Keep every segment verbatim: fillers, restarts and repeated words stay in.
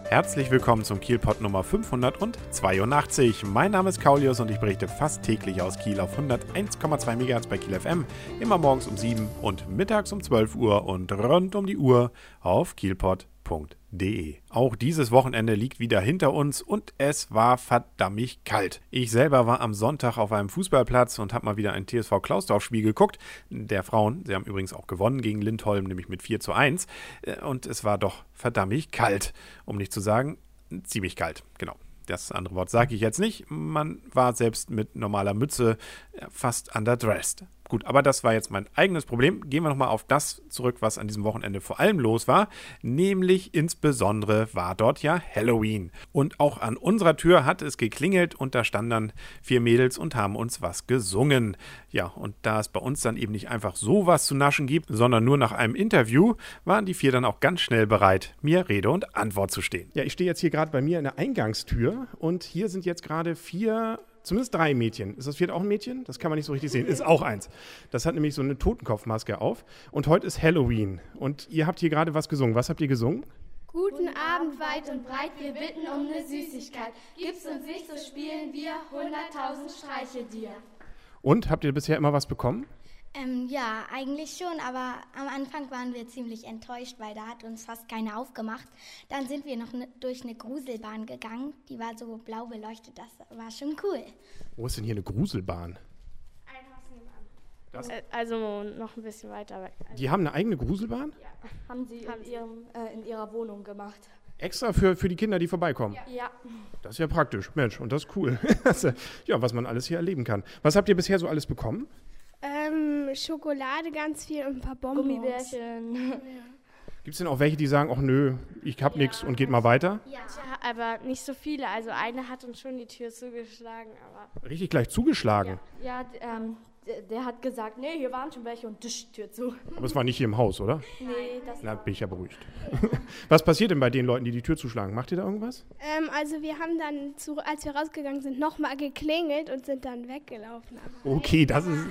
Herzlich willkommen zum Kielpot Nummer fünfhundertzweiundachtzig. Mein Name ist Kaulius und ich berichte fast täglich aus Kiel auf hunderteins Komma zwei Megahertz bei Kiel F M. Immer morgens um sieben und mittags um zwölf Uhr und rund um die Uhr auf kielpot punkt de. Auch dieses Wochenende liegt wieder hinter uns und es war verdammt kalt. Ich selber war am Sonntag auf einem Fußballplatz und habe mal wieder ein T S V Klausdorf-Spiel geguckt. Der Frauen, sie haben übrigens auch gewonnen gegen Lindholm, nämlich mit vier zu eins. Und es war doch verdammt kalt, um nicht zu sagen, ziemlich kalt, genau. Das andere Wort sage ich jetzt nicht. Man war selbst mit normaler Mütze fast underdressed. Gut, aber das war jetzt mein eigenes Problem. Gehen wir nochmal auf das zurück, was an diesem Wochenende vor allem los war. Nämlich insbesondere war dort ja Halloween. Und auch an unserer Tür hat es geklingelt und da standen dann vier Mädels und haben uns was gesungen. Ja, und da es bei uns dann eben nicht einfach so was zu naschen gibt, sondern nur nach einem Interview, waren die vier dann auch ganz schnell bereit, mir Rede und Antwort zu stehen. Ja, ich stehe jetzt hier gerade bei mir in der Eingangstür und hier sind jetzt gerade vier... Zumindest drei Mädchen. Ist das vierte auch ein Mädchen? Das kann man nicht so richtig sehen. Ist auch eins. Das hat nämlich so eine Totenkopfmaske auf. Und heute ist Halloween. Und ihr habt hier gerade was gesungen. Was habt ihr gesungen? Guten Abend, weit und breit, wir bitten um eine Süßigkeit. Gib's uns nicht, so spielen wir hunderttausend Streiche dir. Und, habt ihr bisher immer was bekommen? Ähm, ja, eigentlich schon, aber am Anfang waren wir ziemlich enttäuscht, weil da hat uns fast keiner aufgemacht. Dann sind wir noch ne, durch eine Gruselbahn gegangen, die war so blau beleuchtet, das war schon cool. Wo ist denn hier eine Gruselbahn? Ein Haus nebenan. Das? Also noch ein bisschen weiter weg. Die haben eine eigene Gruselbahn? Ja. Haben sie, haben in, ihrem, äh, in ihrer Wohnung gemacht. Extra für, für die Kinder, die vorbeikommen? Ja. ja. Das ist ja praktisch, Mensch, und das ist cool. Ja, was man alles hier erleben kann. Was habt ihr bisher so alles bekommen? Ähm, Schokolade ganz viel und ein paar Bonbons. Gummibärchen. Ja. Gibt es denn auch welche, die sagen, ach nö, ich hab ja, nichts und geht mal weiter? Ja, aber nicht so viele. Also eine hat uns schon die Tür zugeschlagen. Aber Richtig gleich zugeschlagen? Ja, ja ähm, der, der hat gesagt, nee, hier waren schon welche und tisch, Tür zu. Aber es war nicht hier im Haus, oder? Nee, das Na, war... bin ich ja beruhigt. Was passiert denn bei den Leuten, die die Tür zuschlagen? Macht ihr da irgendwas? Ähm, also wir haben dann, zu, als wir rausgegangen sind, nochmal geklingelt und sind dann weggelaufen. Okay, das ist...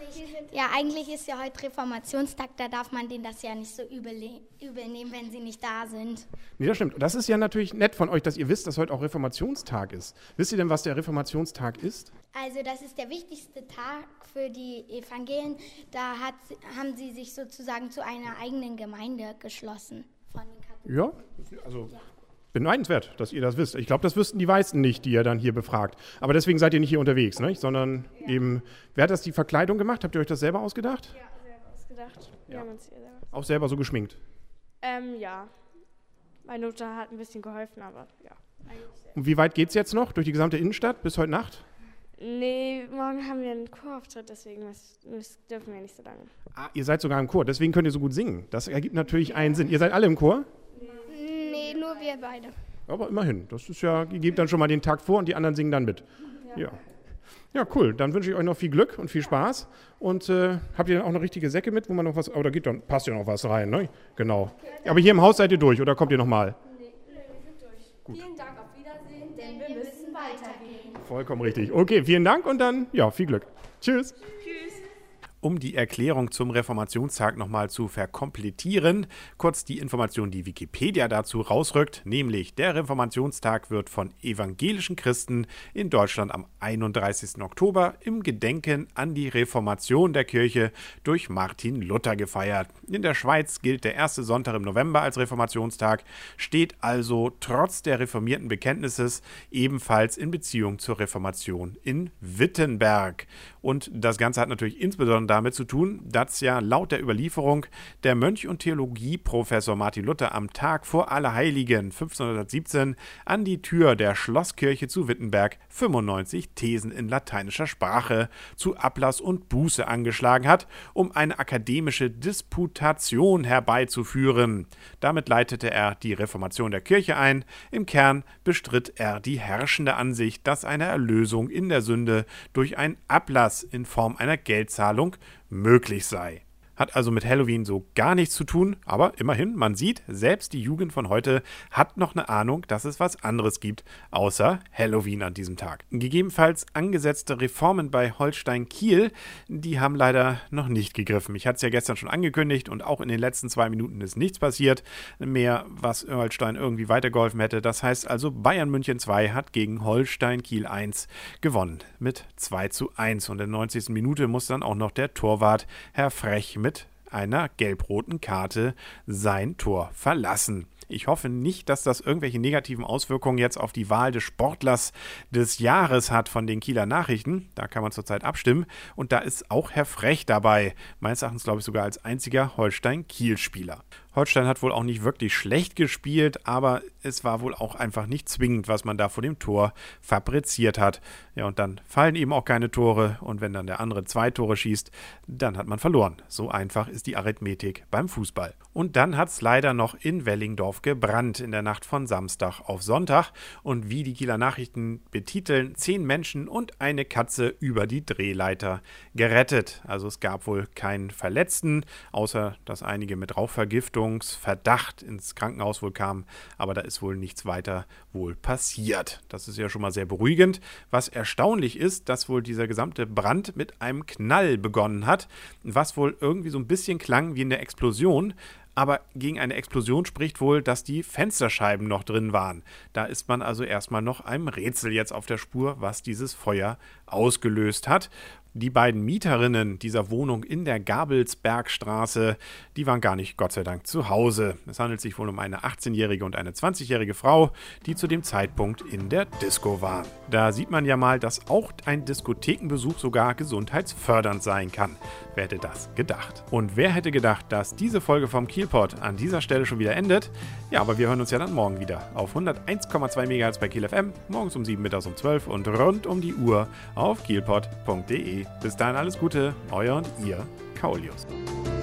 Ja, eigentlich ist ja heute Reformationstag, da darf man denen das ja nicht so übel, übel nehmen, wenn sie nicht da sind. Nee, das stimmt. Das ist ja natürlich nett von euch, dass ihr wisst, dass heute auch Reformationstag ist. Wisst ihr denn, was der Reformationstag ist? Also das ist der wichtigste Tag für die Evangelien. Da hat, haben sie sich sozusagen zu einer eigenen Gemeinde geschlossen. Von den ja, also beneidenswert, dass ihr das wisst. Ich glaube, das wüssten die meisten nicht, die ihr dann hier befragt. Aber deswegen seid ihr nicht hier unterwegs, ne? Sondern ja. eben, wer hat das die Verkleidung gemacht? Habt ihr euch das selber ausgedacht? Ja, selber ausgedacht. Wir ja. haben uns hier selber auch selber so geschminkt? Ähm, ja. Meine Mutter hat ein bisschen geholfen, aber ja. Und wie weit geht's jetzt noch? Durch die gesamte Innenstadt bis heute Nacht? Nee, morgen haben wir einen Chorauftritt, deswegen das dürfen wir nicht so lange. Ah, ihr seid sogar im Chor, deswegen könnt ihr so gut singen. Das ergibt natürlich einen Sinn. Ihr seid alle im Chor? Nee, nur wir beide. Aber immerhin, das ist ja, ihr gebt dann schon mal den Takt vor und die anderen singen dann mit. Ja. Ja, ja cool. Dann wünsche ich euch noch viel Glück und viel Spaß. Und äh, habt ihr dann auch noch richtige Säcke mit, wo man noch was, oh, da geht dann, passt ja noch was rein, ne? Genau. Aber hier im Haus seid ihr durch, oder kommt ihr nochmal? Nee, nee, wir sind durch. Gut. Vielen Dank, auf Wiedersehen, denn wir müssen weitergehen. Vollkommen richtig. Okay, vielen Dank und dann, ja, viel Glück. Tschüss. Tschüss. Um die Erklärung zum Reformationstag nochmal zu verkomplettieren, kurz die Information, die Wikipedia dazu rausrückt, nämlich der Reformationstag wird von evangelischen Christen in Deutschland am einunddreißigsten Oktober im Gedenken an die Reformation der Kirche durch Martin Luther gefeiert. In der Schweiz gilt der erste Sonntag im November als Reformationstag, steht also trotz der reformierten Bekenntnisses ebenfalls in Beziehung zur Reformation in Wittenberg. Und das Ganze hat natürlich insbesondere damit zu tun, dass ja laut der Überlieferung der Mönch und Theologieprofessor Martin Luther am Tag vor Allerheiligen fünfzehnhundertsiebzehn an die Tür der Schlosskirche zu Wittenberg fünfundneunzig Thesen in lateinischer Sprache zu Ablass und Buße angeschlagen hat, um eine akademische Disputation herbeizuführen. Damit leitete er die Reformation der Kirche ein. Im Kern bestritt er die herrschende Ansicht, dass eine Erlösung in der Sünde durch einen Ablass in Form einer Geldzahlung möglich sei. Hat also mit Halloween so gar nichts zu tun, aber immerhin, man sieht, selbst die Jugend von heute hat noch eine Ahnung, dass es was anderes gibt, außer Halloween an diesem Tag. Gegebenenfalls angesetzte Reformen bei Holstein Kiel, die haben leider noch nicht gegriffen. Ich hatte es ja gestern schon angekündigt und auch in den letzten zwei Minuten ist nichts passiert mehr, was Holstein irgendwie weitergeholfen hätte. Das heißt also, Bayern München zwei hat gegen Holstein Kiel eins gewonnen mit zwei zu eins und in der neunzigsten Minute muss dann auch noch der Torwart Herr Frech mit einer gelb-roten Karte sein Tor verlassen. Ich hoffe nicht, dass das irgendwelche negativen Auswirkungen jetzt auf die Wahl des Sportlers des Jahres hat von den Kieler Nachrichten. Da kann man zurzeit abstimmen. Und da ist auch Herr Frech dabei. Meines Erachtens, glaube ich, sogar als einziger Holstein-Kiel-Spieler. Holstein hat wohl auch nicht wirklich schlecht gespielt, aber es war wohl auch einfach nicht zwingend, was man da vor dem Tor fabriziert hat. Ja, und dann fallen eben auch keine Tore und wenn dann der andere zwei Tore schießt, dann hat man verloren. So einfach ist die Arithmetik beim Fußball. Und dann hat es leider noch in Wellingdorf gebrannt in der Nacht von Samstag auf Sonntag und wie die Kieler Nachrichten betiteln, zehn Menschen und eine Katze über die Drehleiter gerettet. Also es gab wohl keinen Verletzten, außer dass einige mit Rauchvergiftung Verdacht ins Krankenhaus wohl kam, aber da ist wohl nichts weiter wohl passiert. Das ist ja schon mal sehr beruhigend. Was erstaunlich ist, dass wohl dieser gesamte Brand mit einem Knall begonnen hat, was wohl irgendwie so ein bisschen klang wie in der Explosion. Aber gegen eine Explosion spricht wohl, dass die Fensterscheiben noch drin waren. Da ist man also erstmal noch einem Rätsel jetzt auf der Spur, was dieses Feuer ausgelöst hat. Die beiden Mieterinnen dieser Wohnung in der Gabelsbergstraße, die waren gar nicht, Gott sei Dank, zu Hause. Es handelt sich wohl um eine achtzehnjährige und eine zwanzigjährige Frau, die zu dem Zeitpunkt in der Disco waren. Da sieht man ja mal, dass auch ein Diskothekenbesuch sogar gesundheitsfördernd sein kann. Wer hätte das gedacht? Und wer hätte gedacht, dass diese Folge vom Kielpot an dieser Stelle schon wieder endet? Ja, aber wir hören uns ja dann morgen wieder auf hunderteins Komma zwei Megahertz bei Kiel F M, morgens um sieben, mittags um zwölf und rund um die Uhr auf kielpot punkt de. Bis dahin alles Gute, euer und ihr Kaulius.